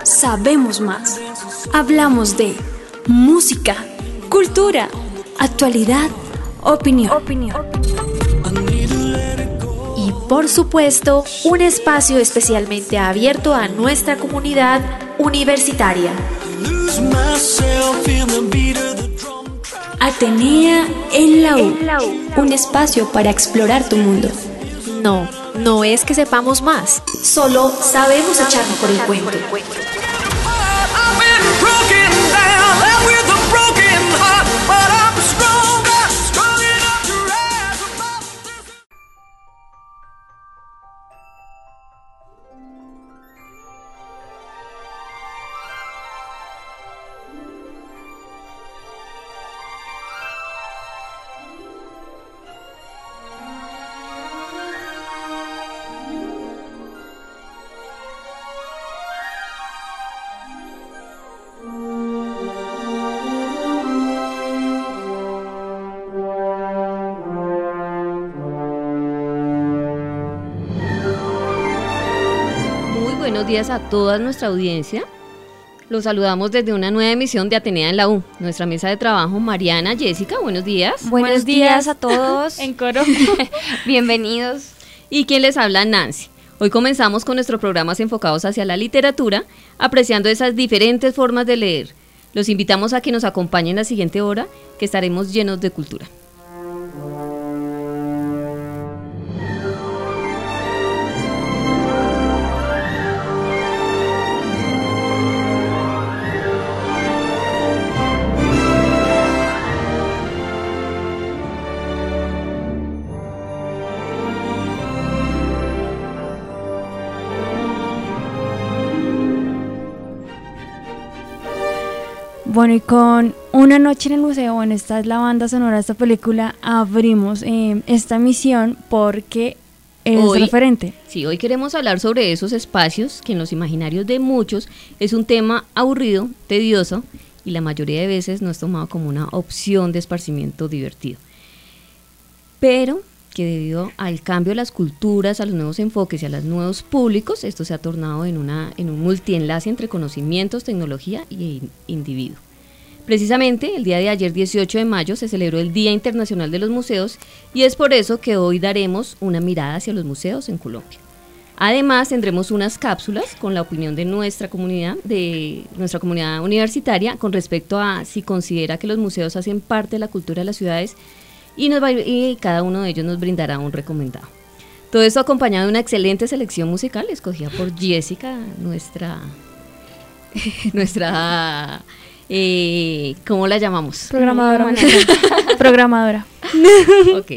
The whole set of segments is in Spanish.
sabemos más. Hablamos de música, cultura, actualidad, opinión. Y por supuesto, un espacio especialmente abierto a nuestra comunidad universitaria. Atenea en la U, un espacio para explorar tu mundo. No es que sepamos más, solo sabemos echarnos por el cuento. Buenos días a toda nuestra audiencia. Los saludamos desde una nueva emisión de Atenea en la U. Nuestra mesa de trabajo, Mariana, Jessica, buenos días. Buenos días a todos. En coro. Bienvenidos. Y quien les habla, Nancy. Hoy comenzamos con nuestros programas enfocados hacia la literatura, apreciando esas diferentes formas de leer. Los invitamos a que nos acompañen la siguiente hora, que estaremos llenos de cultura. Bueno, y con Una noche en el museo, bueno, esta es la banda sonora de esta película, abrimos esta misión porque es hoy, referente. Sí, hoy queremos hablar sobre esos espacios que en los imaginarios de muchos es un tema aburrido, tedioso, y la mayoría de veces no es tomado como una opción de esparcimiento divertido. Pero que debido al cambio de las culturas, a los nuevos enfoques y a los nuevos públicos, esto se ha tornado en un multienlace entre conocimientos, tecnología y individuo. Precisamente, el día de ayer, 18 de mayo, se celebró el Día Internacional de los Museos y es por eso que hoy daremos una mirada hacia los museos en Colombia. Además, tendremos unas cápsulas con la opinión de nuestra comunidad universitaria con respecto a si considera que los museos hacen parte de la cultura de las ciudades y cada uno de ellos nos brindará un recomendado. Todo esto acompañado de una excelente selección musical escogida por Jessica, nuestra ¿cómo la llamamos? Programadora. Programadora. Ok.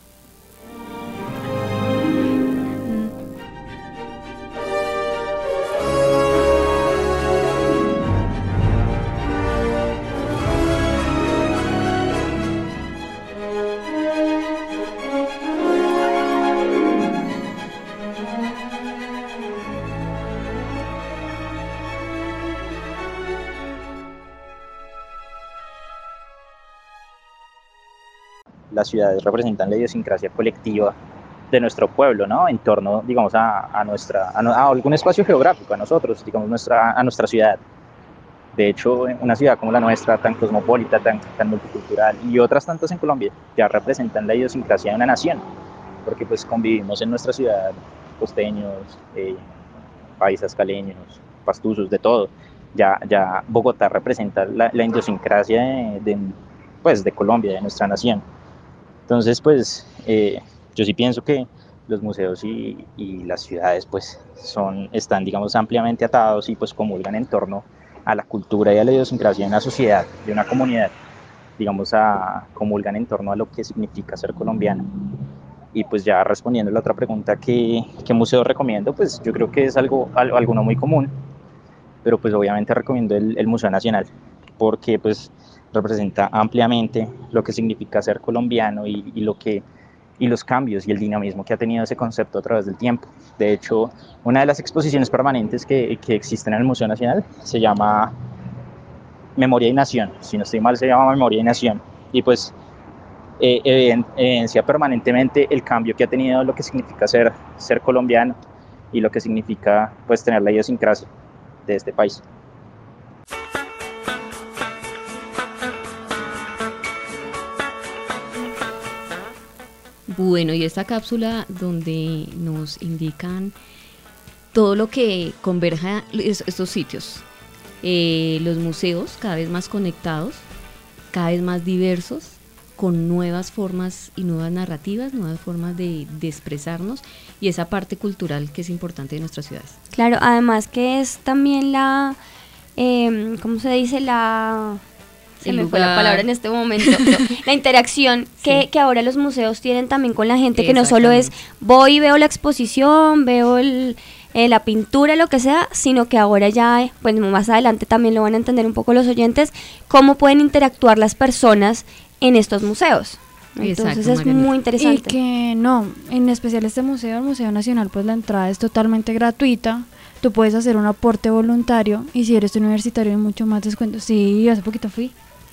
Las ciudades representan la idiosincrasia colectiva de nuestro pueblo, ¿no? En torno, digamos, a algún espacio geográfico, a nosotros, digamos, a nuestra ciudad. De hecho, una ciudad como la nuestra, tan cosmopolita, tan multicultural, y otras tantas en Colombia, ya representan la idiosincrasia de una nación, porque pues convivimos en nuestra ciudad, costeños, paisas, caleños, pastusos, de todo. Ya Bogotá representa la idiosincrasia de Colombia, de nuestra nación. Entonces, pues, yo sí pienso que los museos y las ciudades, pues, están, digamos, ampliamente atados y, pues, comulgan en torno a la cultura y a la idiosincrasia de una sociedad, de una comunidad, digamos, comulgan en torno a lo que significa ser colombiano. Y, pues, ya respondiendo a la otra pregunta, ¿qué museo recomiendo? Pues, yo creo que es algo no muy común, pero, pues, obviamente recomiendo el Museo Nacional, porque, pues, representa ampliamente lo que significa ser colombiano y los cambios y el dinamismo que ha tenido ese concepto a través del tiempo. De hecho, una de las exposiciones permanentes que existen en el Museo Nacional se llama Memoria y Nación, si no estoy mal se llama Memoria y Nación, y pues evidencia permanentemente el cambio que ha tenido lo que significa ser colombiano y lo que significa pues tener la idiosincrasia. este país. Bueno, y esta cápsula donde nos indican todo lo que converja estos sitios, los museos cada vez más conectados, cada vez más diversos, con nuevas formas y nuevas narrativas, nuevas formas de expresarnos, y esa parte cultural que es importante de nuestras ciudades. Claro, además que es también ¿cómo se dice? Se me fue la palabra en este momento, la interacción que ahora los museos tienen también con la gente, que no solo es voy y veo la exposición, veo la pintura, lo que sea, sino que ahora ya, pues más adelante también lo van a entender un poco los oyentes, cómo pueden interactuar las personas en estos museos. Entonces es Mariana, muy interesante. Y que no, en especial este museo, el Museo Nacional, pues la entrada es totalmente gratuita. Tú puedes hacer un aporte voluntario, y si eres universitario hay mucho más descuento. Sí, hace poquito fui.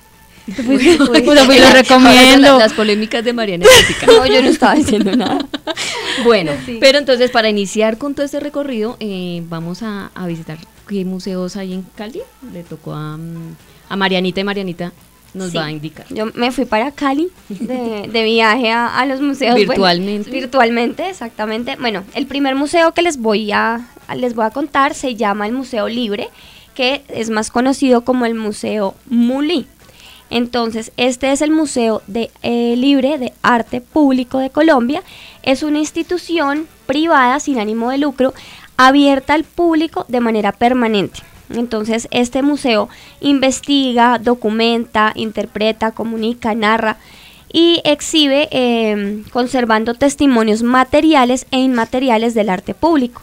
Lo recomiendo. Las polémicas de Mariana Jessica. No, yo no estaba diciendo nada. Bueno, sí. Pero entonces para iniciar con todo este recorrido, vamos a visitar qué museos hay en Cali. Le tocó a Marianita, y Marianita nos va a indicar. Yo me fui para Cali de viaje a los museos. Virtualmente. Bueno, virtualmente, exactamente. Bueno, el primer museo que les voy a contar se llama el Museo Libre, que es más conocido como el Museo Mulí. Entonces, este es el Museo Libre de Arte Público de Colombia. Es una institución privada sin ánimo de lucro, abierta al público de manera permanente. Entonces, este museo investiga, documenta, interpreta, comunica, narra y exhibe conservando testimonios materiales e inmateriales del arte público.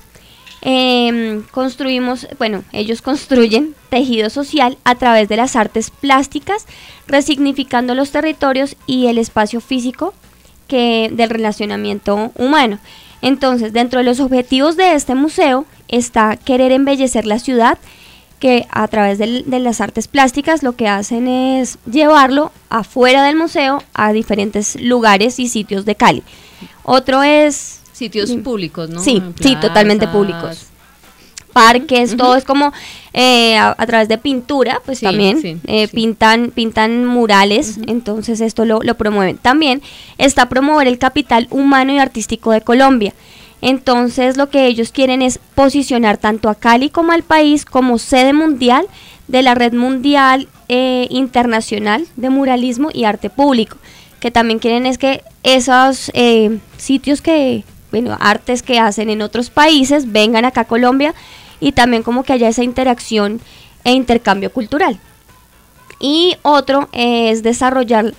Ellos construyen tejido social a través de las artes plásticas, resignificando los territorios y el espacio físico del relacionamiento humano. Entonces, dentro de los objetivos de este museo está querer embellecer la ciudad, que a través de las artes plásticas lo que hacen es llevarlo afuera del museo a diferentes lugares y sitios de Cali. Otro es sitios públicos, ¿no? Sí, plazas, sí, totalmente públicos. Parques, todo es como a través de pintura, pues sí, también sí. Pintan murales, entonces esto lo promueven. También está promover el capital humano y artístico de Colombia. Entonces lo que ellos quieren es posicionar tanto a Cali como al país como sede mundial de la red mundial internacional de muralismo y arte público, que también quieren es que esos sitios artes que hacen en otros países vengan acá a Colombia, y también como que haya esa interacción e intercambio cultural. Y otro es desarrollar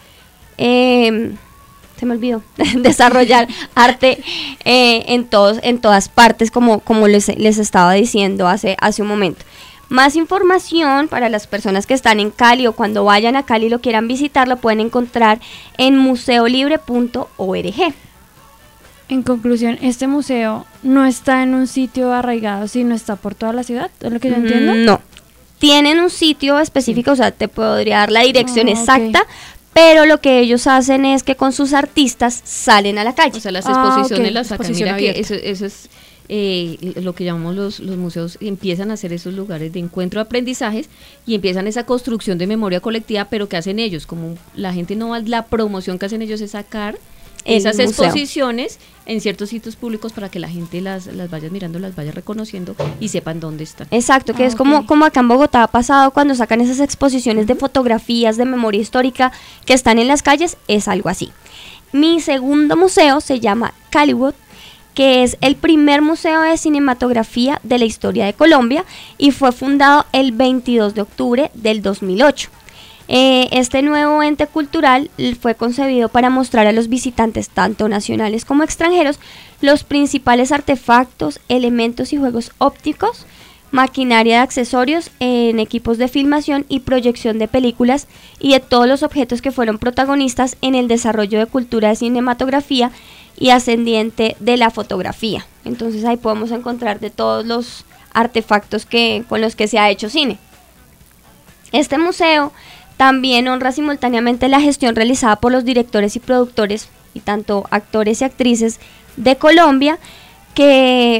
desarrollar arte en todas partes, como les estaba diciendo hace un momento. Más información para las personas que están en Cali o cuando vayan a Cali y lo quieran visitar, lo pueden encontrar en museolibre.org. En conclusión, este museo no está en un sitio arraigado, sino está por toda la ciudad, ¿es lo que yo entiendo? No, tienen un sitio específico, o sea, te podría dar la dirección exacta, pero lo que ellos hacen es que con sus artistas salen a la calle. O sea, las exposiciones las sacan. Mira que eso es lo que llamamos los museos, empiezan a hacer esos lugares de encuentro de aprendizajes, y empiezan esa construcción de memoria colectiva, pero que hacen ellos, como la gente no va, la promoción que hacen ellos es sacar esas exposiciones en ciertos sitios públicos para que la gente las vaya mirando, las vaya reconociendo y sepan dónde están. Exacto, que es como acá en Bogotá ha pasado cuando sacan esas exposiciones de fotografías, de memoria histórica que están en las calles, es algo así. Mi segundo museo se llama Caliwood, que es el primer museo de cinematografía de la historia de Colombia y fue fundado el 22 de octubre del 2008. Este nuevo ente cultural fue concebido para mostrar a los visitantes, tanto nacionales como extranjeros, los principales artefactos, elementos y juegos ópticos, maquinaria de accesorios en equipos de filmación y proyección de películas, y de todos los objetos que fueron protagonistas en el desarrollo de cultura de cinematografía y ascendiente de la fotografía. Entonces ahí podemos encontrar de todos los artefactos con los que se ha hecho cine. Este museo también honra simultáneamente la gestión realizada por los directores y productores, y tanto actores y actrices de Colombia, que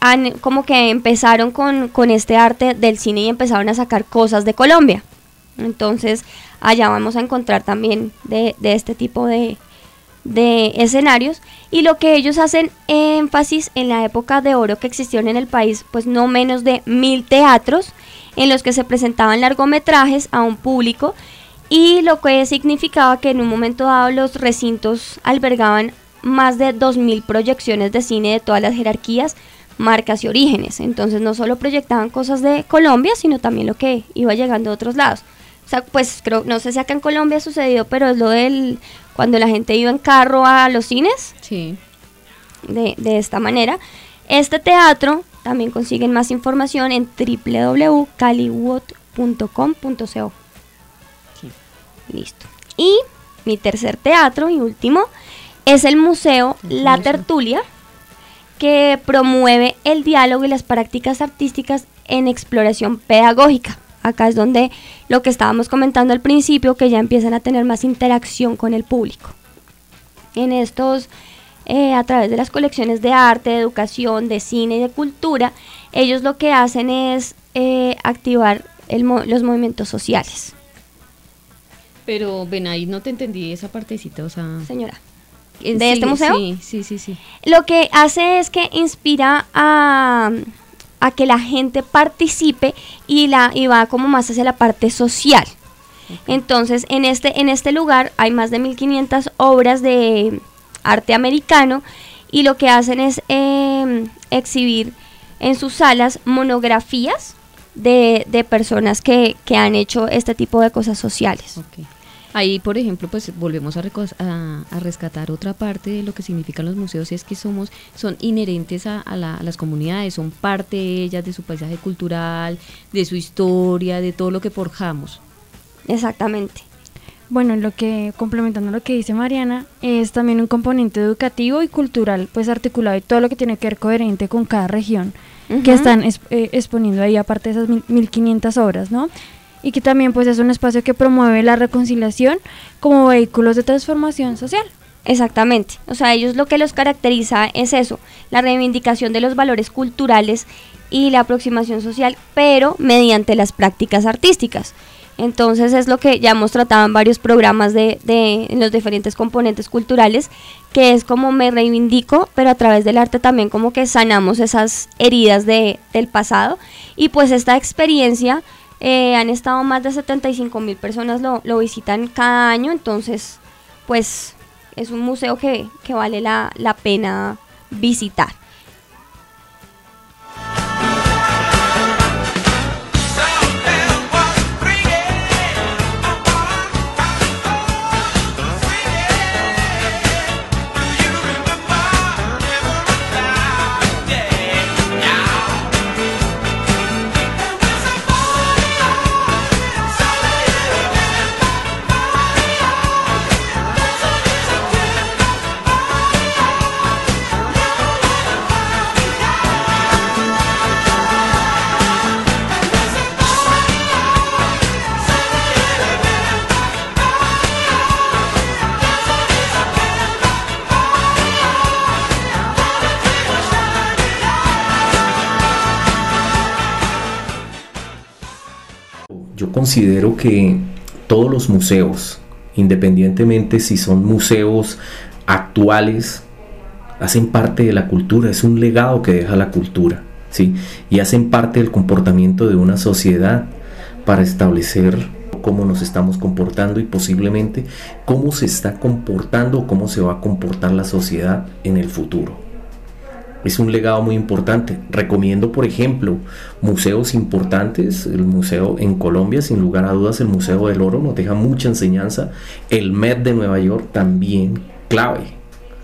como que empezaron con este arte del cine y empezaron a sacar cosas de Colombia. Entonces allá vamos a encontrar también de este tipo de escenarios, y lo que ellos hacen énfasis en la época de oro que existieron en el país, pues no menos de 1000 teatros en los que se presentaban largometrajes a un público, y lo que significaba que en un momento dado los recintos albergaban más de 2000 proyecciones de cine de todas las jerarquías, marcas y orígenes. Entonces no solo proyectaban cosas de Colombia, sino también lo que iba llegando de otros lados. O sea, pues creo, no sé si acá en Colombia ha sucedido, pero es lo del cuando la gente iba en carro a los cines. Sí. De esta manera. Este teatro también consiguen más información en www.caliwood.com.co. Sí. Listo. Y mi tercer teatro y último es el Museo La Tertulia, que promueve el diálogo y las prácticas artísticas en exploración pedagógica. Acá es donde lo que estábamos comentando al principio, que ya empiezan a tener más interacción con el público. En estos, a través de las colecciones de arte, de educación, de cine y de cultura, ellos lo que hacen es activar los movimientos sociales. Pero ven, ahí no te entendí esa partecita, o sea... Señora, ¿de ¿de este museo? Sí. Lo que hace es que inspira a que la gente participe y va como más hacia la parte social. Okay. Entonces, en este lugar hay más de 1500 obras de arte americano, y lo que hacen es exhibir en sus salas monografías de personas que han hecho este tipo de cosas sociales. Okay. Ahí, por ejemplo, pues volvemos a rescatar otra parte de lo que significan los museos, y es que son inherentes a las comunidades, son parte de ellas, de su paisaje cultural, de su historia, de todo lo que forjamos. Exactamente. Bueno, complementando lo que dice Mariana, es también un componente educativo y cultural, pues articulado, y todo lo que tiene que ver coherente con cada región, que están exponiendo ahí, aparte de esas 1500 obras, ¿no? Y que también pues es un espacio que promueve la reconciliación como vehículos de transformación social. Exactamente, o sea, ellos lo que los caracteriza es eso, la reivindicación de los valores culturales y la aproximación social, pero mediante las prácticas artísticas. Entonces es lo que ya hemos tratado en varios programas en los diferentes componentes culturales, que es como me reivindico, pero a través del arte también como que sanamos esas heridas del pasado. Y pues esta experiencia, han estado más de 75,000 personas lo visitan cada año, entonces pues es un museo que vale la pena visitar. Yo considero que todos los museos, independientemente si son museos actuales, hacen parte de la cultura, es un legado que deja la cultura, ¿sí? Y hacen parte del comportamiento de una sociedad para establecer cómo nos estamos comportando y posiblemente cómo se está comportando o cómo se va a comportar la sociedad en el futuro. Es un legado muy importante. Recomiendo, por ejemplo, museos importantes. El museo en Colombia, sin lugar a dudas, el Museo del Oro nos deja mucha enseñanza. El Met de Nueva York también, clave.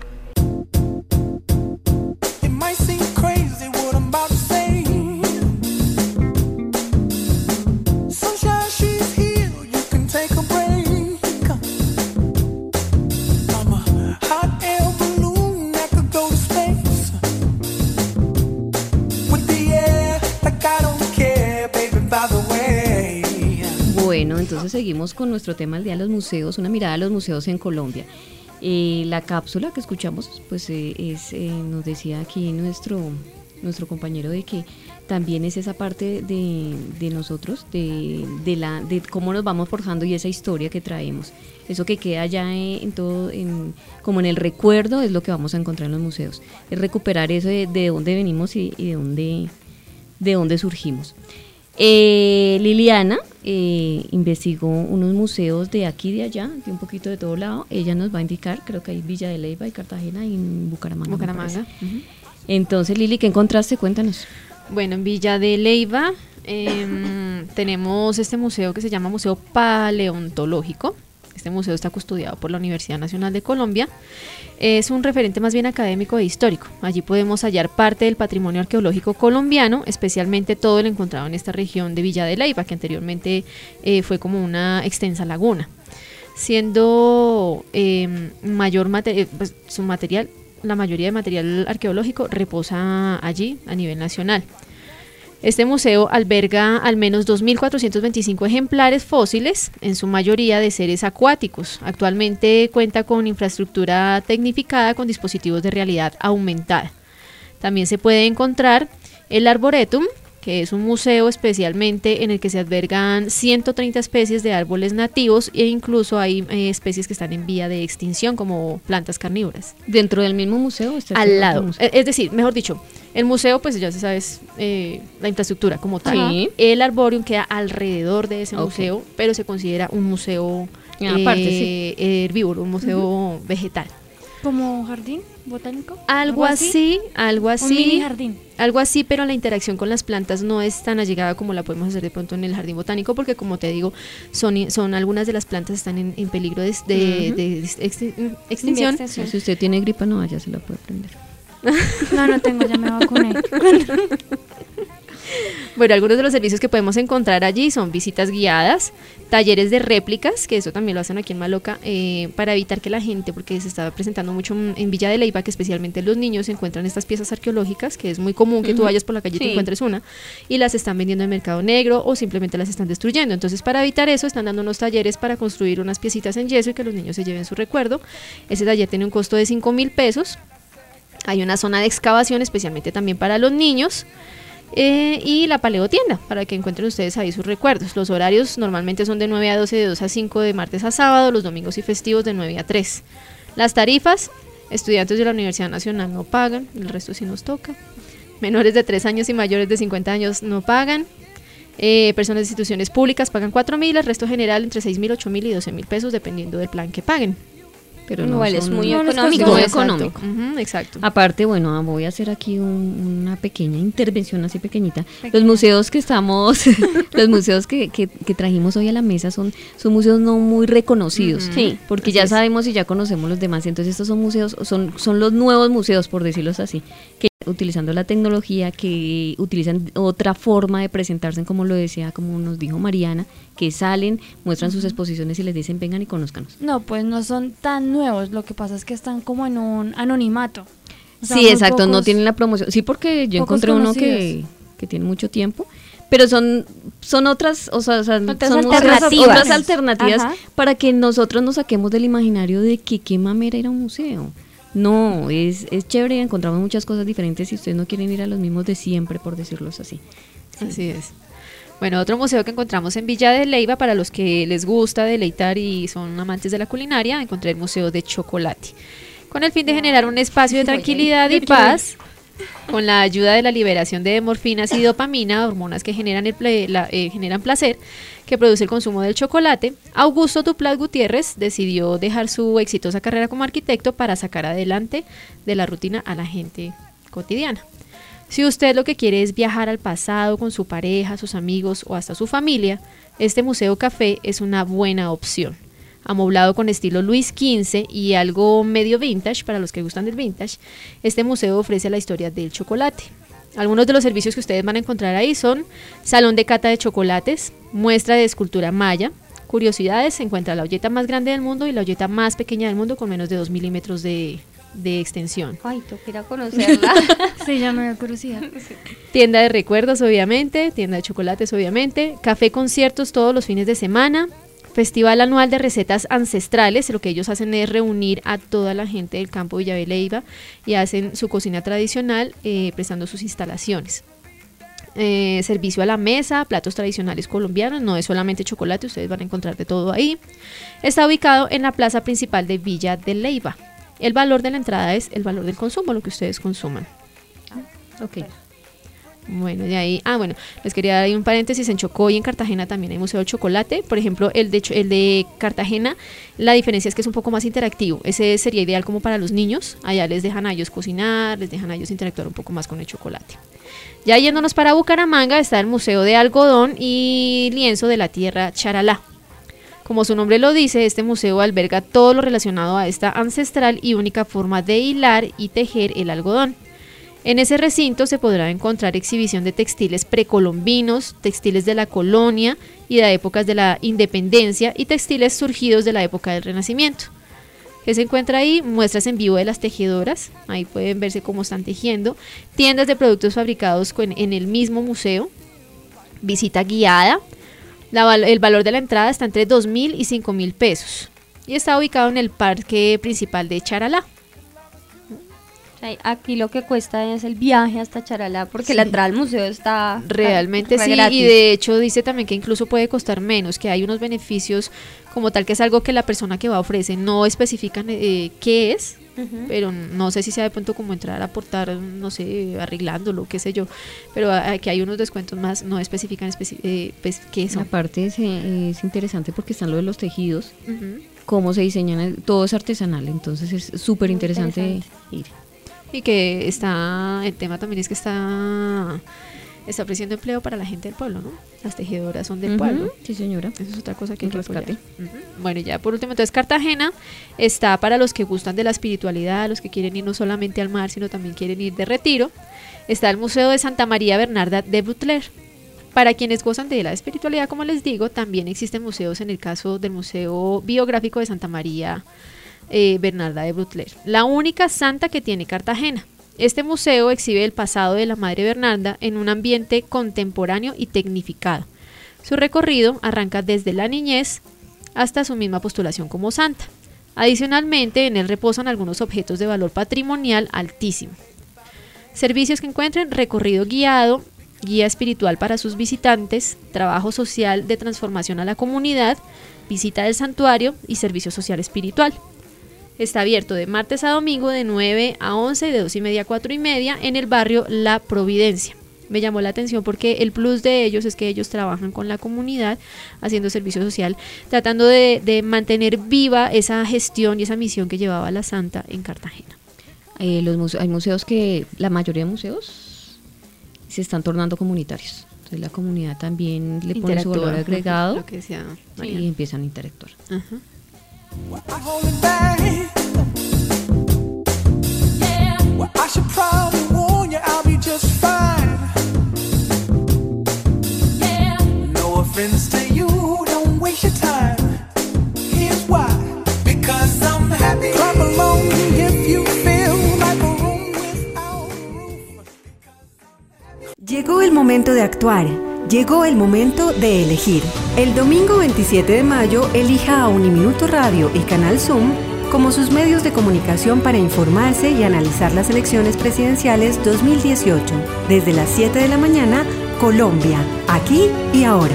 Bueno, entonces seguimos con nuestro tema del día de los museos, una mirada a los museos en Colombia. La cápsula que escuchamos, pues nos decía aquí nuestro nuestro compañero, de que también es esa parte de nosotros, de cómo nos vamos forjando y esa historia que traemos. Eso que queda ya en todo, como en el recuerdo, es lo que vamos a encontrar en los museos. Es recuperar eso de dónde venimos y de dónde surgimos. Liliana investigó unos museos de aquí y de allá, de un poquito de todo lado. Ella nos va a indicar, creo que hay Villa de Leyva y Cartagena y en Bucaramanga. Uh-huh. Entonces, Lili, ¿qué encontraste? Cuéntanos. Bueno, en Villa de Leyva tenemos este museo que se llama Museo Paleontológico. Este museo está custodiado por la Universidad Nacional de Colombia. Es un referente más bien académico e histórico. Allí podemos hallar parte del patrimonio arqueológico colombiano, especialmente todo el encontrado en esta región de Villa de Leyva, que anteriormente fue como una extensa laguna. Siendo pues, su material, la mayoría de material arqueológico reposa allí a nivel nacional. Este museo alberga al menos 2.425 ejemplares fósiles, en su mayoría de seres acuáticos. Actualmente cuenta con infraestructura tecnificada con dispositivos de realidad aumentada. También se puede encontrar el Arboretum, que es un museo especialmente en el que se albergan 130 especies de árboles nativos e incluso hay especies que están en vía de extinción como plantas carnívoras. ¿Dentro del mismo museo? Al lado, es decir, mejor dicho, el museo pues ya se sabe la infraestructura como tal. Sí. El arborium queda alrededor de ese museo, pero se considera un museo aparte, herbívoro, un museo vegetal. ¿Como un jardín botánico? Algo así. Un mini jardín. Algo así, pero la interacción con las plantas no es tan allegada como la podemos hacer de pronto en el jardín botánico, porque como te digo, son algunas de las plantas están en peligro de extinción. Si usted tiene gripa, no, ya se la puede prender. No tengo, ya me vacuné. Bueno, algunos de los servicios que podemos encontrar allí son visitas guiadas, talleres de réplicas, que eso también lo hacen aquí en Maloca, para evitar que la gente, porque se está presentando mucho en Villa de Leyva, que especialmente los niños encuentran estas piezas arqueológicas, que es muy común que tú vayas por la calle y te encuentres una, y las están vendiendo en el mercado negro o simplemente las están destruyendo. Entonces, para evitar eso, están dando unos talleres para construir unas piecitas en yeso y que los niños se lleven su recuerdo. Ese taller tiene un costo de 5.000 pesos. Hay una zona de excavación especialmente también para los niños. Y la paleotienda, para que encuentren ustedes ahí sus recuerdos. Los horarios normalmente son de 9 a 12, de 2 a 5 de martes a sábado, los domingos y festivos de 9 a 3. Las tarifas, estudiantes de la Universidad Nacional no pagan, el resto sí nos toca. Menores de 3 años y mayores de 50 años no pagan. Personas de instituciones públicas pagan 4.000, el resto general entre 6.000, 8.000 y 12.000 pesos dependiendo del plan que paguen. Pero no, igual es muy económico. Muy económico. Exacto. Aparte, bueno, voy a hacer aquí una pequeña intervención así pequeñita. Los museos que los museos que trajimos hoy a la mesa son museos no muy reconocidos, sí, porque ya sabemos y ya conocemos los demás. Entonces estos son museos, son los nuevos museos, por decirlo así, que utilizando la tecnología, que utilizan otra forma de presentarse, como lo decía, como nos dijo Mariana, que salen, muestran sus exposiciones y les dicen vengan y conózcanos. No, pues no son tan nuevos, lo que pasa es que están como en un anonimato. O sea, sí, exacto, no tienen la promoción. Sí, porque yo encontré uno que tiene mucho tiempo, pero son otras, o sea, son otras alternativas para que nosotros nos saquemos del imaginario de que qué mamera era un museo. No, es chévere, encontramos muchas cosas diferentes si ustedes no quieren ir a los mismos de siempre, por decirlo así. Sí. Así es. Bueno, otro museo que encontramos en Villa de Leyva, para los que les gusta deleitar y son amantes de la culinaria, encontré el Museo de Chocolate. Con el fin de generar un espacio de tranquilidad y paz, con la ayuda de la liberación de morfinas y dopamina, hormonas que generan placer, que produce el consumo del chocolate, Augusto Duplat Gutiérrez decidió dejar su exitosa carrera como arquitecto para sacar adelante de la rutina a la gente cotidiana. Si usted lo que quiere es viajar al pasado con su pareja, sus amigos o hasta su familia, este Museo Café es una buena opción. Amoblado con estilo Luis XV y algo medio vintage, para los que gustan del vintage, este museo ofrece la historia del chocolate. Algunos de los servicios que ustedes van a encontrar ahí son salón de cata de chocolates, muestra de escultura maya, curiosidades, se encuentra la olleta más grande del mundo y la olleta más pequeña del mundo con menos de 2 milímetros de extensión. Ay, tú quieras conocerla. Sí, ya me da curiosidad. Tienda de recuerdos, obviamente, tienda de chocolates, obviamente, café conciertos todos los fines de semana, Festival anual de recetas ancestrales. Lo que ellos hacen es reunir a toda la gente del campo de Villa de Leyva y hacen su cocina tradicional prestando sus instalaciones. Servicio a la mesa, platos tradicionales colombianos, no es solamente chocolate, ustedes van a encontrar de todo ahí. Está ubicado en la plaza principal de Villa de Leyva. El valor de la entrada es el valor del consumo, lo que ustedes consuman. Ok. Bueno, de ahí, les quería dar ahí un paréntesis. En Chocó y en Cartagena también hay museo de chocolate. Por ejemplo, el de Cartagena, la diferencia es que es un poco más interactivo. Ese sería ideal como para los niños. Allá les dejan a ellos cocinar, les dejan a ellos interactuar un poco más con el chocolate. Ya yéndonos para Bucaramanga está el Museo de Algodón y Lienzo de la Tierra Charalá. Como su nombre lo dice, este museo alberga todo lo relacionado a esta ancestral y única forma de hilar y tejer el algodón. En ese recinto se podrá encontrar exhibición de textiles precolombinos, textiles de la colonia y de épocas de la independencia y textiles surgidos de la época del Renacimiento. ¿Qué se encuentra ahí? Muestras en vivo de las tejedoras, ahí pueden verse cómo están tejiendo, tiendas de productos fabricados en el mismo museo, visita guiada, el valor de la entrada está entre 2.000 y 5.000 pesos y está ubicado en el parque principal de Charalá. Aquí lo que cuesta es el viaje hasta Charalá, porque la entrada al museo está realmente sí, gratis. Y de hecho dice también que incluso puede costar menos, que hay unos beneficios como tal, que es algo que la persona que va ofrece, no especifican qué es, pero no sé si sea de pronto como entrar a aportar, no sé, arreglándolo, qué sé yo, pero aquí hay unos descuentos más, no especifican pues, qué son. Aparte es interesante porque están lo de los tejidos, cómo se diseñan, todo es artesanal, entonces es súper interesante ir. Y que el tema también es que está ofreciendo empleo para la gente del pueblo, ¿no? Las tejedoras son del pueblo. Sí, señora. Eso es otra cosa que hay que rescate. Bueno, ya por último, entonces Cartagena está para los que gustan de la espiritualidad, los que quieren ir no solamente al mar, sino también quieren ir de retiro. Está el Museo de Santa María Bernarda de Butler. Para quienes gozan de la espiritualidad, como les digo, también existen museos, en el caso del Museo Biográfico de Santa María Bernarda de Butler, la única santa que tiene Cartagena. Este museo exhibe el pasado de la Madre Bernarda en un ambiente contemporáneo y tecnificado. Su recorrido arranca desde la niñez hasta su misma postulación como santa. Adicionalmente, en él reposan algunos objetos de valor patrimonial altísimo. Servicios que encuentren: recorrido guiado, guía espiritual para sus visitantes, trabajo social de transformación a la comunidad, visita del santuario y servicio social espiritual. Está abierto de martes a domingo de 9 a 11 y de 2:30 a 4:30 en el barrio La Providencia. Me llamó la atención porque el plus de ellos es que ellos trabajan con la comunidad haciendo servicio social, tratando de mantener viva esa gestión y esa misión que llevaba la santa en Cartagena. Hay museos que, la mayoría de museos se están tornando comunitarios. Entonces la comunidad también le pone su valor agregado, lo que decía y empiezan a interactuar. Ajá. Well, I hold it back. Yeah. Well, I should probably warn you, I'll be just fine. Yeah. No offense to you, don't waste your time. Here's why. Because I'm happy. Clap along if you feel like a room without a roof. Llegó el momento de actuar. Llegó el momento de elegir. El domingo 27 de mayo, elija a Uniminuto Radio y Canal Zoom como sus medios de comunicación para informarse y analizar las elecciones presidenciales 2018. Desde las 7 de la mañana, Colombia, aquí y ahora.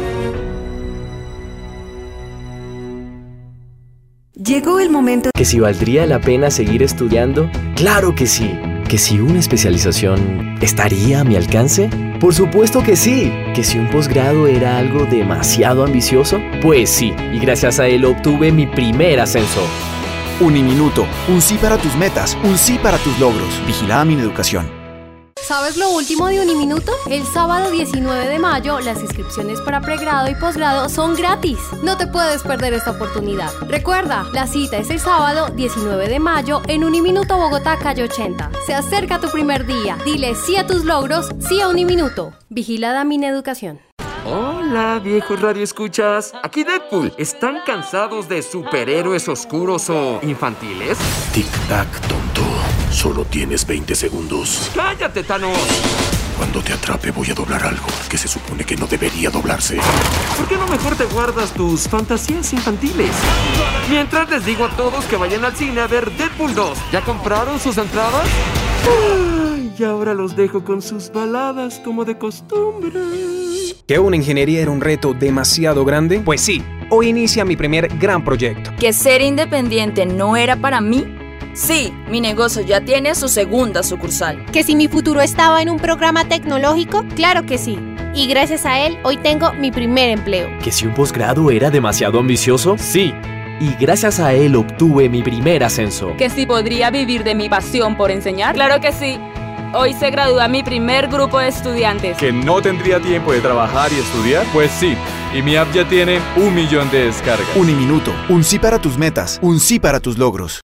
Llegó el momento. ¿Que si valdría la pena seguir estudiando? ¡Claro que sí! ¿Que si una especialización estaría a mi alcance? Por supuesto que sí. ¿Que si un posgrado era algo demasiado ambicioso? Pues sí, y gracias a él obtuve mi primer ascenso. Uniminuto, un sí para tus metas, un sí para tus logros. Vigilada Mineducación. ¿Sabes lo último de Uniminuto? El sábado 19 de mayo, las inscripciones para pregrado y posgrado son gratis. No te puedes perder esta oportunidad. Recuerda, la cita es el sábado 19 de mayo en Uniminuto Bogotá, calle 80. Se acerca tu primer día. Dile sí a tus logros, sí a Uniminuto. Vigilada Mineducación. Hola, viejos radioescuchas. Aquí Deadpool. ¿Están cansados de superhéroes oscuros o infantiles? Tic-tac, tonto. Solo tienes 20 segundos. ¡Cállate, Thanos! Cuando te atrape voy a doblar algo que se supone que no debería doblarse. ¿Por qué no mejor te guardas tus fantasías infantiles? Mientras les digo a todos que vayan al cine a ver Deadpool 2. ¿Ya compraron sus entradas? Y ahora los dejo con sus baladas como de costumbre. ¿Que una ingeniería era un reto demasiado grande? Pues sí, hoy inicia mi primer gran proyecto. ¿Que ser independiente no era para mí? Sí, mi negocio ya tiene su segunda sucursal. ¿Que si mi futuro estaba en un programa tecnológico? Claro que sí. Y gracias a él, hoy tengo mi primer empleo. ¿Que si un posgrado era demasiado ambicioso? Sí. Y gracias a él obtuve mi primer ascenso. ¿Que si podría vivir de mi pasión por enseñar? Claro que sí. Hoy se gradúa mi primer grupo de estudiantes. ¿Que no tendría tiempo de trabajar y estudiar? Pues sí. Y mi app ya tiene 1 millón de descargas. Uniminuto. Un sí para tus metas. Un sí para tus logros.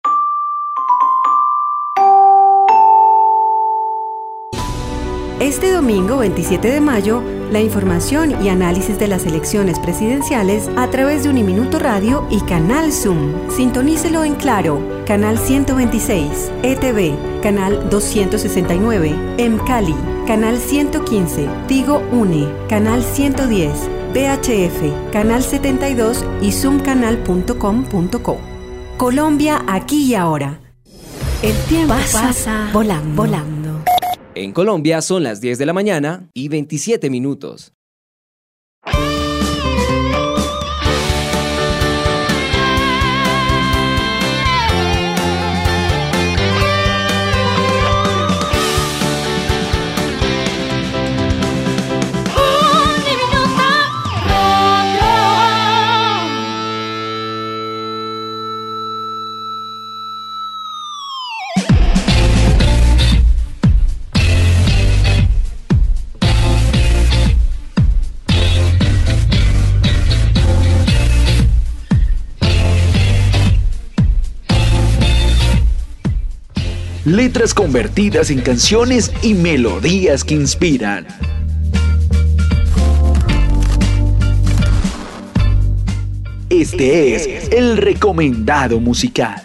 Este domingo 27 de mayo, la información y análisis de las elecciones presidenciales a través de Uniminuto Radio y Canal Zoom. Sintonícelo en Claro, Canal 126, ETV, Canal 269, Cali, Canal 115, Tigo Une, Canal 110, VHF, Canal 72 y zoomcanal.com.co. Colombia, aquí y ahora. El tiempo pasa volando. En Colombia son las 10 de la mañana y 27 minutos. Letras convertidas en canciones y melodías que inspiran. Este es el recomendado musical.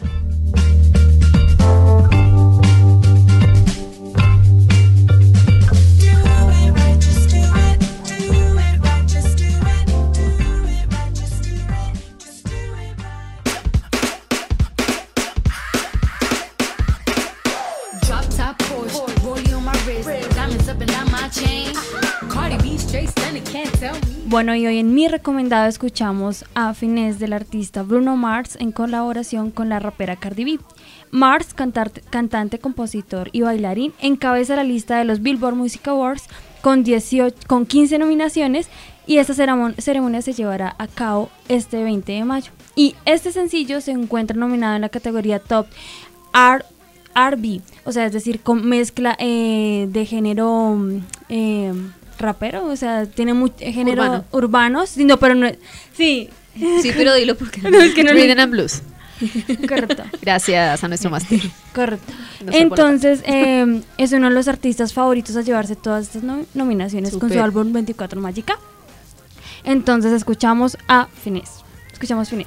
Bueno, y hoy en mi recomendado escuchamos a Finesse del artista Bruno Mars en colaboración con la rapera Cardi B. Mars, cantante, compositor y bailarín, encabeza la lista de los Billboard Music Awards con 15 nominaciones, y esta ceremonia se llevará a cabo este 20 de mayo. Y este sencillo se encuentra nominado en la categoría Top R&B, o sea, es decir, con mezcla de género rapero, o sea, tiene género urbano, no, pero no, sí, pero dilo porque no, es que no Rhythm and Blues. Correcto. Gracias a nuestro máster. Correcto. Entonces, es uno de los artistas favoritos a llevarse todas estas nominaciones. Super. Con su álbum 24 Magica. Entonces escuchamos a Finesse. Escuchamos Finesse.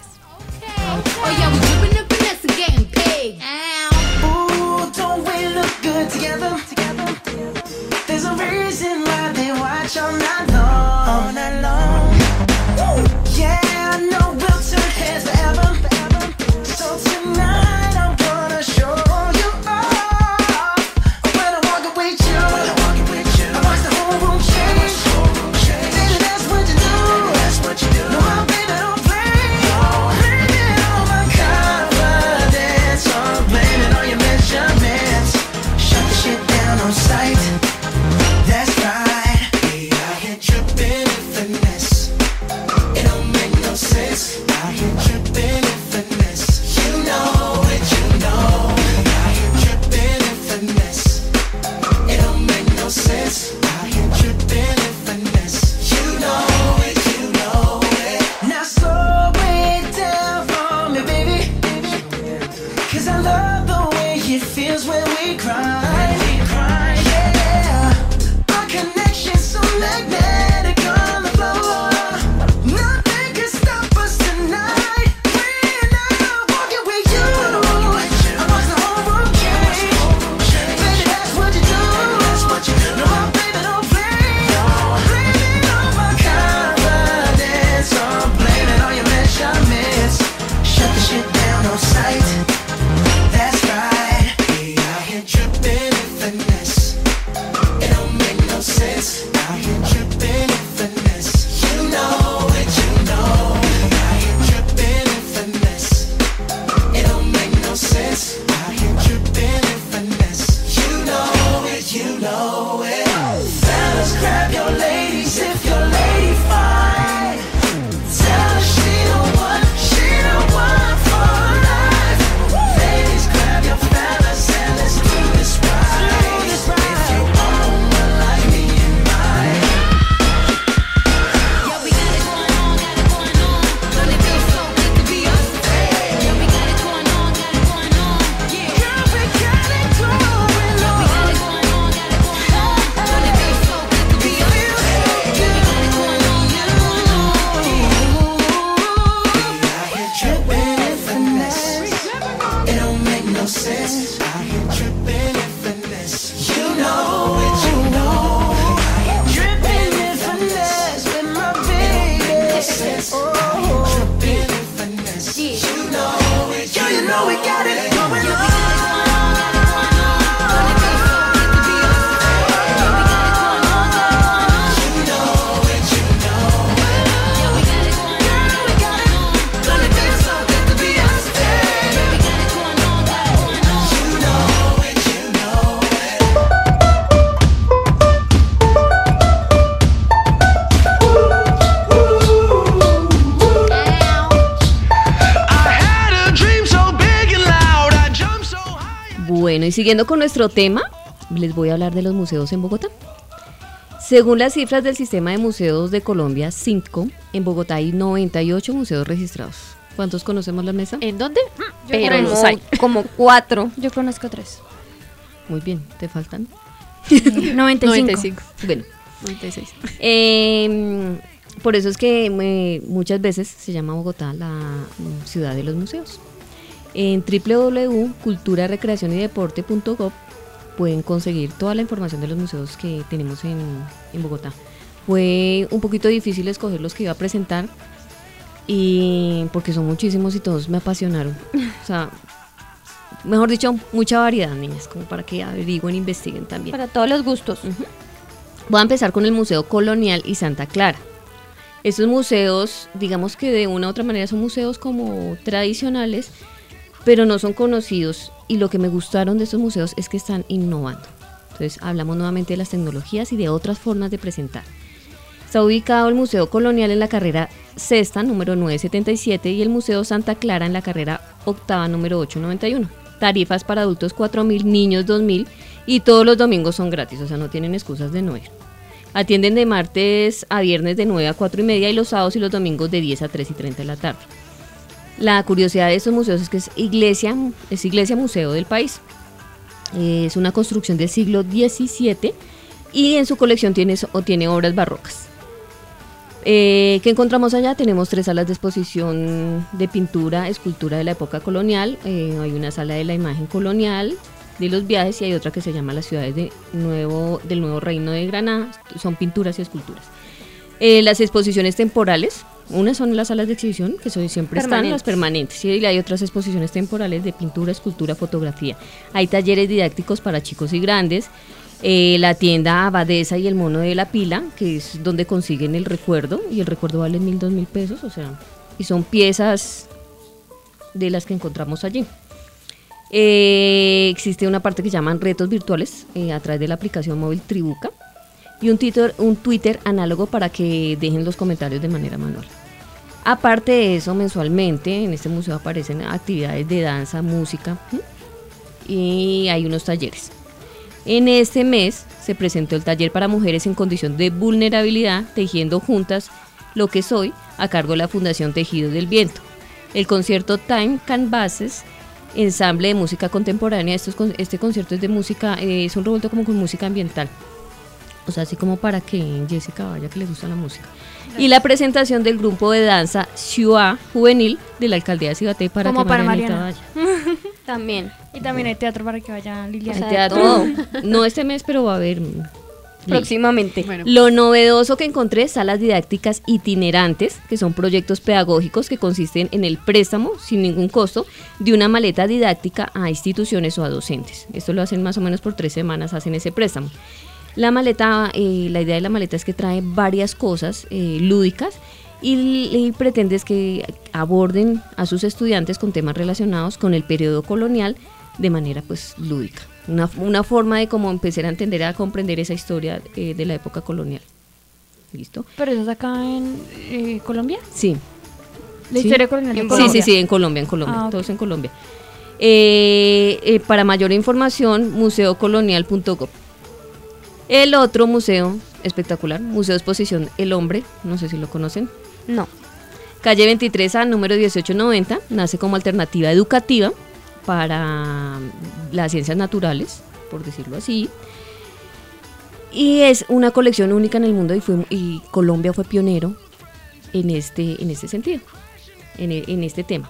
All night long. Yeah, I know we'll turn heads forever. So tonight I'm gonna show you off. When I walk with you, I watch the whole room change. Baby, that's what you do. No, my baby don't play. Bring it on my car. siguiendo con nuestro tema, les voy a hablar de los museos en Bogotá. Según las cifras del Sistema de Museos de Colombia, 5, en Bogotá hay 98 museos registrados. ¿Cuántos conocemos la mesa? ¿En dónde? Pero los hay. Como 4. Yo conozco 3. Muy bien, ¿te faltan? 95. Bueno. 96. Por eso es que muchas veces se llama Bogotá la ciudad de los museos. En www.cultura-recreación-y-deporte.gov pueden conseguir toda la información de los museos que tenemos en Bogotá. Fue un poquito difícil escoger los que iba a presentar, porque son muchísimos y todos me apasionaron. O sea, mejor dicho, mucha variedad, niñas, como para que averigüen, investiguen también. Para todos los gustos. Voy a empezar con el Museo Colonial y Santa Clara. Estos museos, digamos que de una u otra manera son museos como tradicionales, pero no son conocidos, y lo que me gustaron de estos museos es que están innovando. Entonces hablamos nuevamente de las tecnologías y de otras formas de presentar. Está ubicado el Museo Colonial en la carrera sexta, número 977, y el Museo Santa Clara en la carrera octava, número 891. Tarifas para adultos 4.000, niños 2.000, y todos los domingos son gratis, o sea, no tienen excusas de no ir. Atienden de martes a viernes de 9 a 4:30 y los sábados y los domingos de 10 a 3:30 de la tarde. La curiosidad de estos museos es que es iglesia museo del país. Es una construcción del siglo XVII y en su colección tiene obras barrocas. ¿Qué encontramos allá? Tenemos 3 salas de exposición de pintura, escultura de la época colonial. Hay una sala de la imagen colonial, de los viajes, y hay otra que se llama las ciudades del nuevo reino de Granada. Son pinturas y esculturas. Las exposiciones temporales, unas son las salas de exhibición, que siempre están las permanentes, y hay otras exposiciones temporales de pintura, escultura, fotografía. Hay talleres didácticos para chicos y grandes. La tienda Abadesa y el Mono de la Pila, que es donde consiguen el recuerdo, y el recuerdo vale 1.000, 2.000 pesos, o sea, y son piezas de las que encontramos allí. Existe una parte que llaman retos virtuales a través de la aplicación móvil Tribuca, y un Twitter análogo para que dejen los comentarios de manera manual. Aparte de eso, mensualmente en este museo aparecen actividades de danza, música, y hay unos talleres. En este mes se presentó el taller para mujeres en condición de vulnerabilidad, tejiendo juntas lo que soy, a cargo de la Fundación Tejidos del Viento. El concierto Time Canvases, ensamble de música contemporánea. Este concierto es de música, es un revuelto como con música ambiental. O sea, así como para que Jessica vaya, que le gusta la música. Y la presentación del grupo de danza Ciudad Juvenil de la Alcaldía de Cibaté para como que para Marianita Mariana. vaya. También. Y también hay teatro para que vaya Liliana. Hay teatro, no este mes, pero va a haber próximamente. Bueno. Lo novedoso que encontré, salas didácticas itinerantes, que son proyectos pedagógicos que consisten en el préstamo, sin ningún costo, de una maleta didáctica a instituciones o a docentes. Esto lo hacen más o menos por 3 semanas, hacen ese préstamo. La maleta, la idea de la maleta es que trae varias cosas lúdicas, y pretendes que aborden a sus estudiantes con temas relacionados con el periodo colonial de manera pues lúdica. Una forma de cómo empezar a entender, a comprender esa historia de la época colonial. ¿Listo? ¿Pero eso es acá en Colombia? Sí. ¿La historia colonial de Colombia? Sí, en Colombia, okay. Todos en Colombia. Para mayor información, museocolonial.gov. El otro museo espectacular, Museo de Exposición El Hombre, no sé si lo conocen. No. Calle 23A, número 1890, nace como alternativa educativa para las ciencias naturales, por decirlo así. Y es una colección única en el mundo, y Colombia fue pionero en este sentido, en este tema.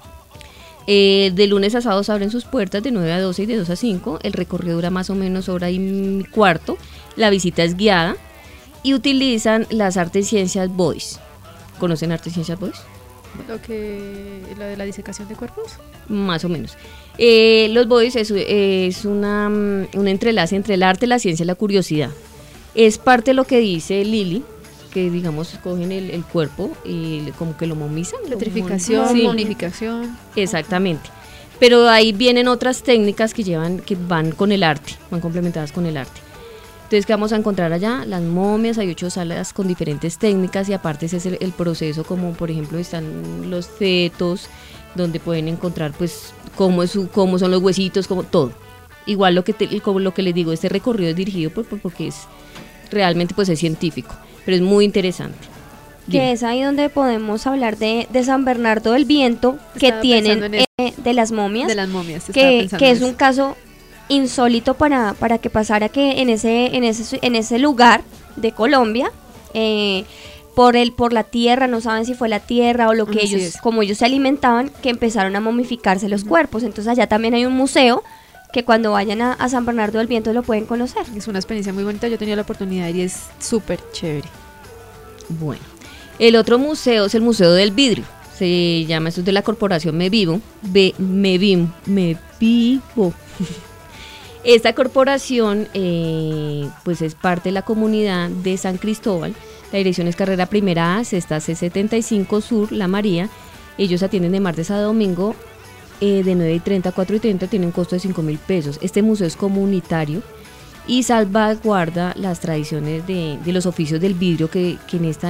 De lunes a sábados abren sus puertas de 9 a 12 y de 2 a 5. El recorrido dura más o menos 1 hora y cuarto. La visita es guiada y utilizan las artes y ciencias Boys. ¿Conocen artes y ciencias Boys? Lo de la disecación de cuerpos. Más o menos. Los Boys es un entrelace entre el arte, la ciencia y la curiosidad. Es parte de lo que dice Lili, que digamos cogen el cuerpo y como que lo momizan. Petrificación, momificación. Exactamente. Pero ahí vienen otras técnicas que van con el arte, van complementadas con el arte. Entonces, ¿qué vamos a encontrar allá? Las momias, hay 8 salas con diferentes técnicas, y aparte ese es el proceso, como por ejemplo están los fetos, donde pueden encontrar pues cómo son los huesitos, como todo. Igual como lo que les digo, este recorrido es dirigido porque es realmente pues es científico, pero es muy interesante. Que es ahí donde podemos hablar de San Bernardo del Viento, que tienen de las momias. De las momias, que es un caso insólito para que pasara, que en ese lugar de Colombia, por la tierra, no saben si fue la tierra o lo que como ellos se alimentaban, que empezaron a momificarse los cuerpos. Entonces allá también hay un museo que cuando vayan a San Bernardo del Viento lo pueden conocer. Es una experiencia muy bonita, yo he tenido la oportunidad de ir y es súper chévere. Bueno, el otro museo es el Museo del Vidrio. Se llama, esto es de la corporación Mevivo. Mevivo. Esta corporación pues es parte de la comunidad de San Cristóbal. La dirección es carrera primera A, sexta C75 Sur, La María. Ellos atienden de martes a domingo de 9:30 a 4:30, tienen un costo de 5.000 pesos. Este museo es comunitario y salvaguarda las tradiciones de los oficios del vidrio que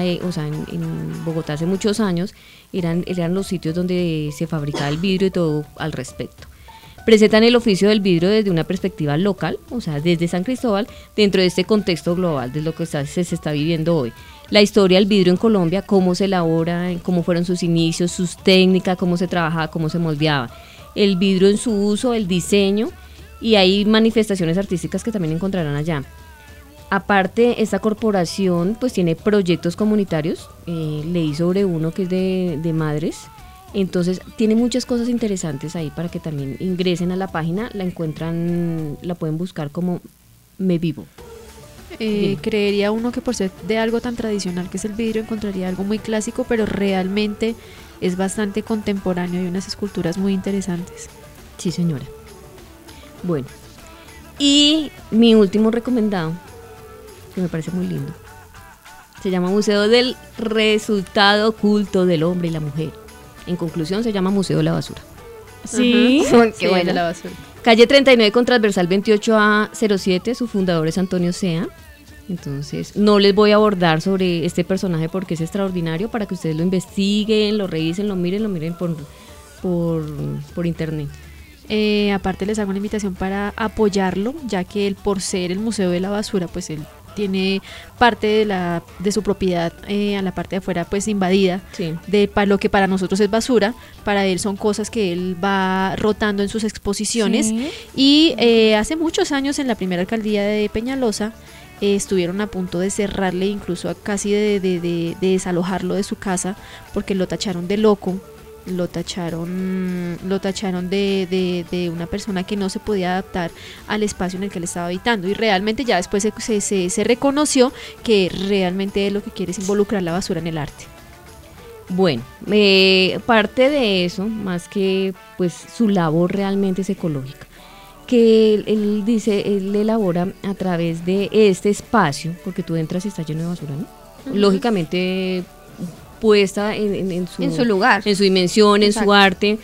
en Bogotá hace muchos años eran los sitios donde se fabricaba el vidrio y todo al respecto. Presentan el oficio del vidrio desde una perspectiva local, o sea, desde San Cristóbal, dentro de este contexto global de lo que se está viviendo hoy. La historia del vidrio en Colombia, cómo se elabora, cómo fueron sus inicios, sus técnicas, cómo se trabajaba, cómo se moldeaba. El vidrio en su uso, el diseño, y hay manifestaciones artísticas que también encontrarán allá. Aparte, esta corporación pues tiene proyectos comunitarios, leí sobre uno que es de madres. Entonces tiene muchas cosas interesantes ahí para que también ingresen a la página, la pueden buscar como Mevivo. Creería uno que por ser de algo tan tradicional que es el vidrio encontraría algo muy clásico, pero realmente es bastante contemporáneo y unas esculturas muy interesantes. Sí, señora. Bueno, y mi último recomendado, que me parece muy lindo, se llama Museo del Resultado Oculto del Hombre y la Mujer. En conclusión, se llama Museo de la Basura. Sí, qué bueno. La basura. Calle 39 con transversal 28A07, su fundador es Antonio Sea. Entonces, no les voy a abordar sobre este personaje porque es extraordinario, para que ustedes lo investiguen, lo revisen, lo miren por internet. Aparte les hago una invitación para apoyarlo, ya que él, por ser el Museo de la Basura, pues él tiene parte de su propiedad a la parte de afuera pues invadida, sí, lo que para nosotros es basura, para él son cosas que él va rotando en sus exposiciones, sí. Y hace muchos años en la primera alcaldía de Peñalosa estuvieron a punto de cerrarle, incluso casi de desalojarlo de su casa, porque lo tacharon de loco. Lo tacharon de una persona que no se podía adaptar al espacio en el que él estaba habitando, y realmente ya después se reconoció que realmente lo que quiere es involucrar la basura en el arte. Bueno, parte de eso, más que pues su labor realmente es ecológica, que él dice, él elabora a través de este espacio, porque tú entras y está lleno de basura, ¿no? Uh-huh. Lógicamente puesta en su lugar, en su dimensión, exacto, en su arte.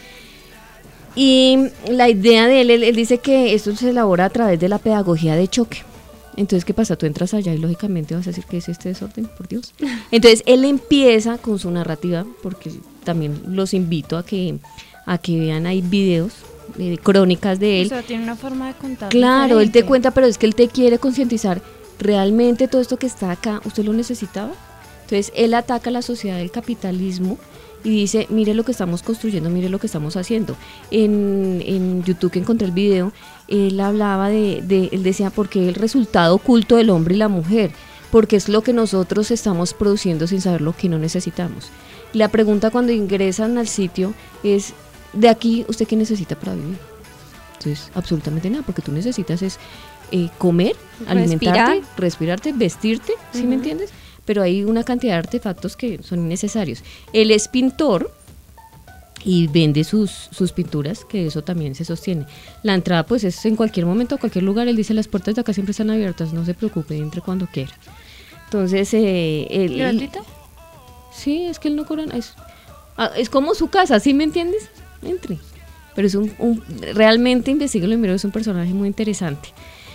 Y la idea de él dice que esto se elabora a través de la pedagogía de choque. Entonces, ¿qué pasa? Tú entras allá y lógicamente vas a decir que es este desorden, por Dios. Entonces, él empieza con su narrativa, porque también los invito a que vean, hay videos, crónicas de él. O sea, tiene una forma de contar. Claro, diferente. Él te cuenta, pero es que él te quiere concientizar. ¿Realmente todo esto que está acá, usted lo necesitaba? Entonces, él ataca a la sociedad del capitalismo y dice, mire lo que estamos construyendo, mire lo que estamos haciendo. En YouTube, que encontré el video, él hablaba él decía, porque el resultado oculto del hombre y la mujer, porque es lo que nosotros estamos produciendo sin saber lo que no necesitamos. Y la pregunta cuando ingresan al sitio es, de aquí, ¿usted qué necesita para vivir? Entonces, absolutamente nada, porque tú necesitas es comer, alimentarte, respirarte, vestirte, ¿sí me entiendes? Pero hay una cantidad de artefactos que son innecesarios. Él es pintor y vende sus pinturas, que eso también se sostiene. La entrada pues es en cualquier momento, a cualquier lugar. Él dice, las puertas de acá siempre están abiertas, no se preocupe, entre cuando quiera. Entonces, ¿gratuita? Sí, es que él no cobra, es como su casa, ¿sí me entiendes? Entre. Pero es realmente investíguelo y miro, es un personaje muy interesante.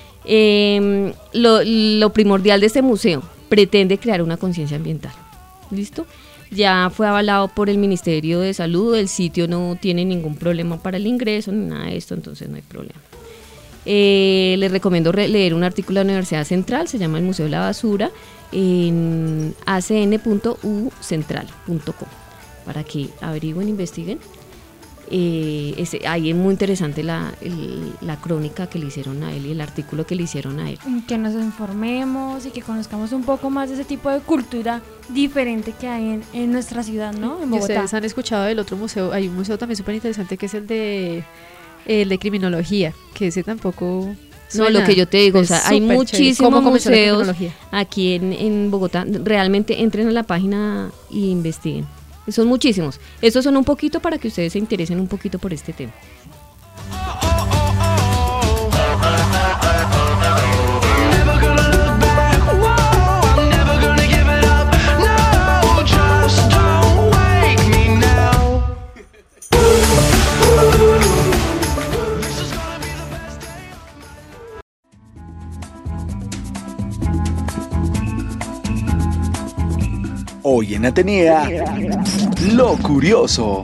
Lo primordial de este museo, pretende crear una conciencia ambiental. ¿Listo? Ya fue avalado por el Ministerio de Salud, el sitio no tiene ningún problema para el ingreso ni nada de esto, entonces no hay problema. Les recomiendo leer un artículo de la Universidad Central, se llama El Museo de la Basura, en acn.ucentral.com, para que averigüen, investiguen. Ahí es muy interesante la crónica que le hicieron a él y el artículo que le hicieron a él. Que nos informemos y que conozcamos un poco más de ese tipo de cultura diferente que hay en nuestra ciudad, ¿no? En ¿Y Bogotá. ustedes han escuchado del otro museo? Hay un museo también súper interesante que es el de criminología, que ese tampoco... No, lo que yo te digo, o sea, hay súper muchísimos chévere. ¿Cómo comenzó la museos criminología? aquí en Bogotá. Realmente entren a la página y investiguen. Son muchísimos. Estos son un poquito para que ustedes se interesen un poquito por este tema. Hoy en Atenea, lo curioso.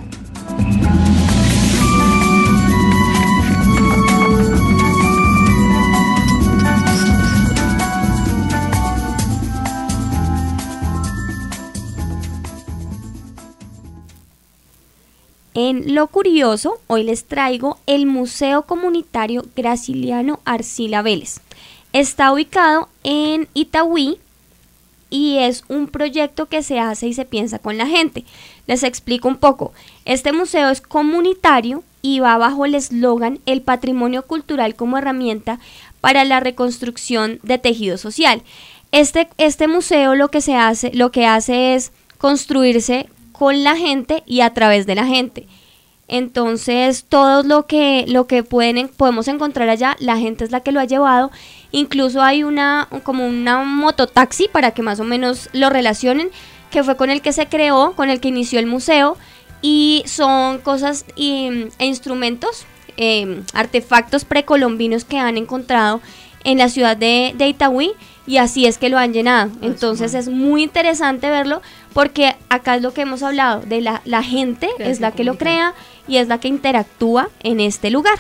En Lo Curioso, hoy les traigo el Museo Comunitario Graciliano Arcila Vélez. Está ubicado en Itagüí y es un proyecto que se hace y se piensa con la gente. Les explico un poco. Este museo es comunitario y va bajo el eslogan "El patrimonio cultural como herramienta para la reconstrucción de tejido social". Este museo lo que hace es construirse con la gente y a través de la gente. Entonces, todo lo que podemos encontrar allá, la gente es la que lo ha llevado. Incluso hay como una mototaxi, para que más o menos lo relacionen, que fue con el que se creó, con el que inició el museo, y son cosas e instrumentos, artefactos precolombinos que han encontrado en la ciudad de Itagüí, y así es que lo han llenado. Entonces es muy interesante verlo, porque acá es lo que hemos hablado, de la gente es la que lo crea y es la que interactúa en este lugar.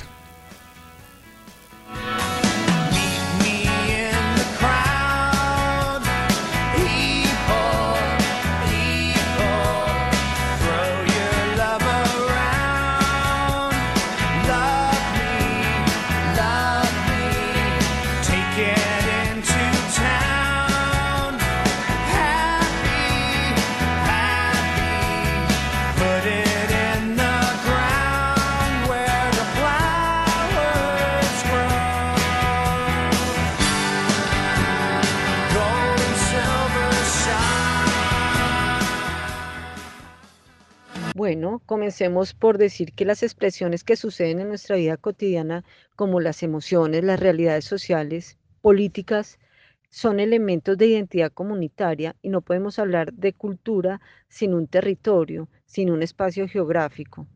Bueno, comencemos por decir que las expresiones que suceden en nuestra vida cotidiana, como las emociones, las realidades sociales, políticas, son elementos de identidad comunitaria y no podemos hablar de cultura sin un territorio, sin un espacio geográfico.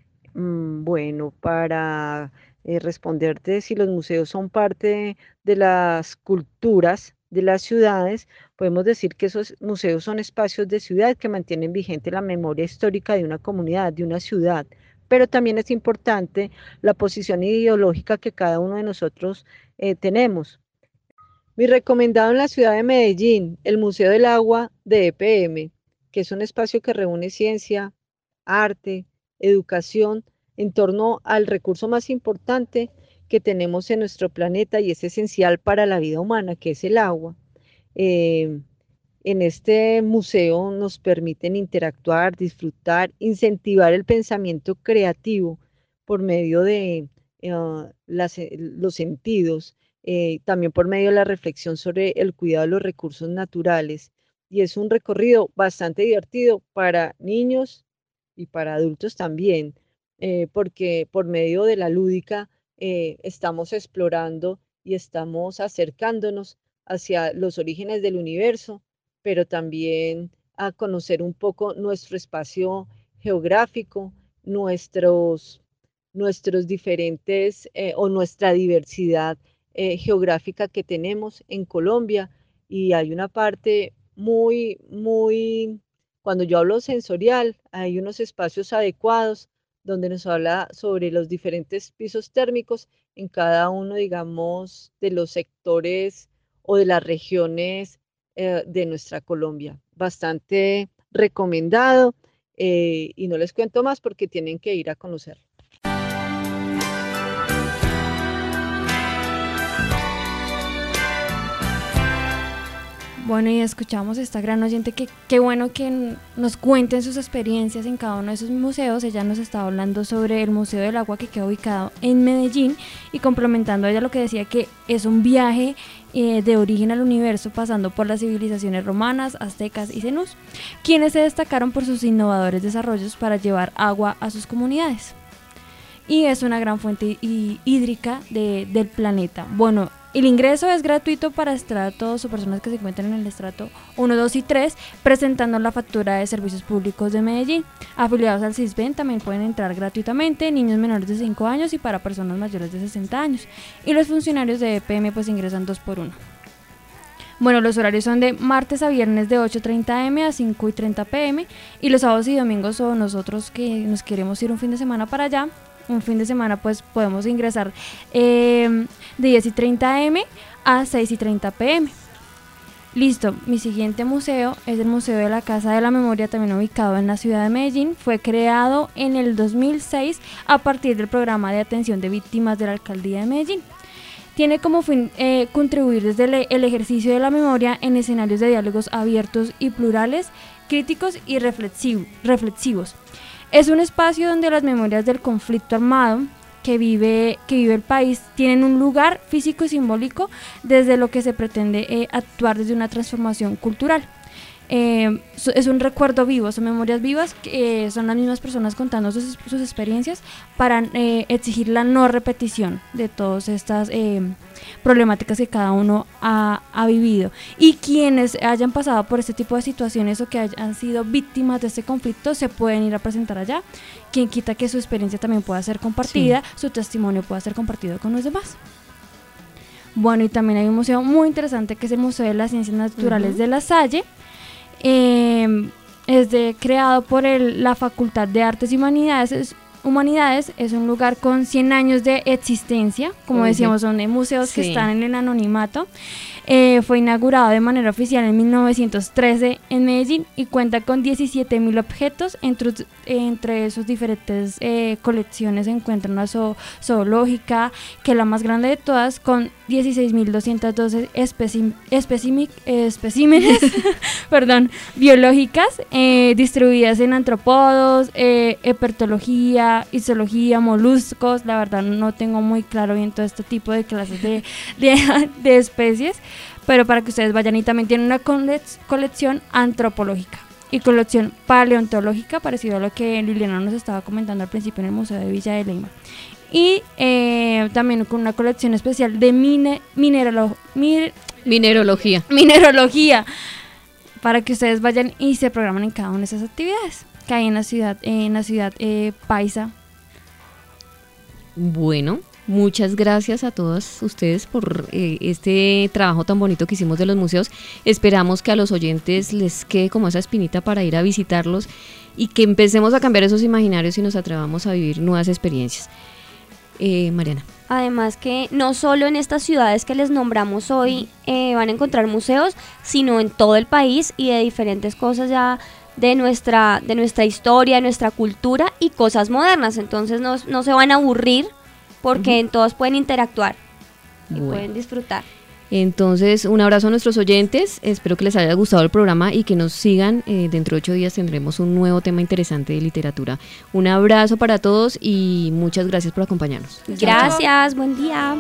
Bueno, para responderte si los museos son parte de las culturas de las ciudades, podemos decir que esos museos son espacios de ciudad que mantienen vigente la memoria histórica de una comunidad, de una ciudad, pero también es importante la posición ideológica que cada uno de nosotros tenemos. Mi recomendado en la ciudad de Medellín, el Museo del Agua de EPM, que es un espacio que reúne ciencia, arte, educación, en torno al recurso más importante que tenemos en nuestro planeta y es esencial para la vida humana, que es el agua. En este museo nos permiten interactuar, disfrutar, incentivar el pensamiento creativo por medio de los sentidos, también por medio de la reflexión sobre el cuidado de los recursos naturales. Y es un recorrido bastante divertido para niños y para adultos también, porque por medio de la lúdica estamos explorando y estamos acercándonos hacia los orígenes del universo, pero también a conocer un poco nuestro espacio geográfico, nuestros diferentes o nuestra diversidad geográfica que tenemos en Colombia. Y hay una parte cuando yo hablo sensorial, hay unos espacios adecuados donde nos habla sobre los diferentes pisos térmicos en cada uno, digamos, de los sectores o de las regiones de nuestra Colombia. Bastante recomendado y no les cuento más porque tienen que ir a conocerlo. Bueno, y escuchamos a esta gran oyente que qué bueno que nos cuenten sus experiencias en cada uno de esos museos. Ella nos estaba hablando sobre el Museo del Agua que queda ubicado en Medellín y complementando a ella lo que decía que es un viaje de origen al universo pasando por las civilizaciones romanas, aztecas y zenús, quienes se destacaron por sus innovadores desarrollos para llevar agua a sus comunidades. Y es una gran fuente hídrica del planeta. Bueno, el ingreso es gratuito para estratos o personas que se encuentran en el estrato 1, 2 y 3, presentando la factura de servicios públicos de Medellín. Afiliados al CISBEN también pueden entrar gratuitamente, niños menores de 5 años y para personas mayores de 60 años. Y los funcionarios de EPM pues ingresan 2 por 1. Bueno, los horarios son de martes a viernes de 8:30 am a 5:30 pm y los sábados y domingos o nosotros que nos queremos ir un fin de semana para allá, un fin de semana pues podemos ingresar de 10:30 am a 6:30 pm. Listo, mi siguiente museo es el Museo de la Casa de la Memoria, también ubicado en la ciudad de Medellín. Fue creado en el 2006 a partir del programa de atención de víctimas de la Alcaldía de Medellín. Tiene como fin contribuir desde el ejercicio de la memoria en escenarios de diálogos abiertos y plurales, críticos y reflexivos. Es un espacio donde las memorias del conflicto armado que vive el país tienen un lugar físico y simbólico desde lo que se pretende actuar desde una transformación cultural. Es un recuerdo vivo, son memorias vivas, que son las mismas personas contando sus experiencias para exigir la no repetición de todas estas problemáticas que cada uno ha vivido. Y quienes hayan pasado por este tipo de situaciones o que hayan sido víctimas de este conflicto se pueden ir a presentar allá. Quien quita que su experiencia también pueda ser compartida, sí, su testimonio pueda ser compartido con los demás. Bueno, y también hay un museo muy interesante que es el Museo de las Ciencias Naturales de La Salle. Creado por la Facultad de Artes y Humanidades, es un lugar con 100 años de existencia, como decíamos, son museos que están en el anonimato. Fue inaugurado de manera oficial en 1913 en Medellín y cuenta con 17.000 objetos. Entre sus diferentes colecciones se encuentra una zoológica, que es la más grande de todas, con 16.212 especímenes biológicas distribuidas en antropópodos, herpetología, histología, moluscos. La verdad no tengo muy claro bien todo este tipo de clases de especies, pero para que ustedes vayan. Y también tiene una colección antropológica y colección paleontológica, parecido a lo que Liliana nos estaba comentando al principio en el Museo de Villa de Leyva. Y también con una colección especial de mineralogía, para que ustedes vayan y se programen en cada una de esas actividades que hay en la ciudad paisa. Bueno, muchas gracias a todos ustedes por este trabajo tan bonito que hicimos de los museos. Esperamos que a los oyentes les quede como esa espinita para ir a visitarlos y que empecemos a cambiar esos imaginarios y nos atrevamos a vivir nuevas experiencias. Mariana. Además que no solo en estas ciudades que les nombramos hoy van a encontrar museos, sino en todo el país y de diferentes cosas ya de nuestra historia, de nuestra cultura y cosas modernas. Entonces no se van a aburrir porque en todos pueden interactuar y pueden disfrutar. Entonces, un abrazo a nuestros oyentes, espero que les haya gustado el programa y que nos sigan. Dentro de 8 días tendremos un nuevo tema interesante de literatura. Un abrazo para todos y muchas gracias por acompañarnos. Gracias, buen día.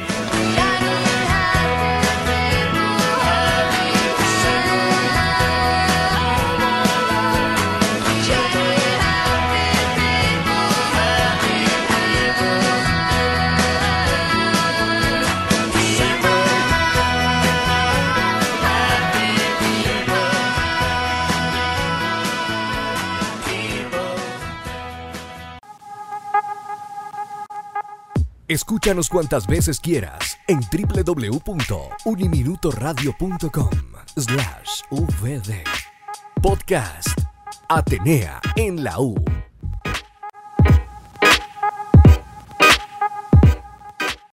Escúchanos cuantas veces quieras en www.uniminutoradio.com/vd. Podcast Atenea en la U.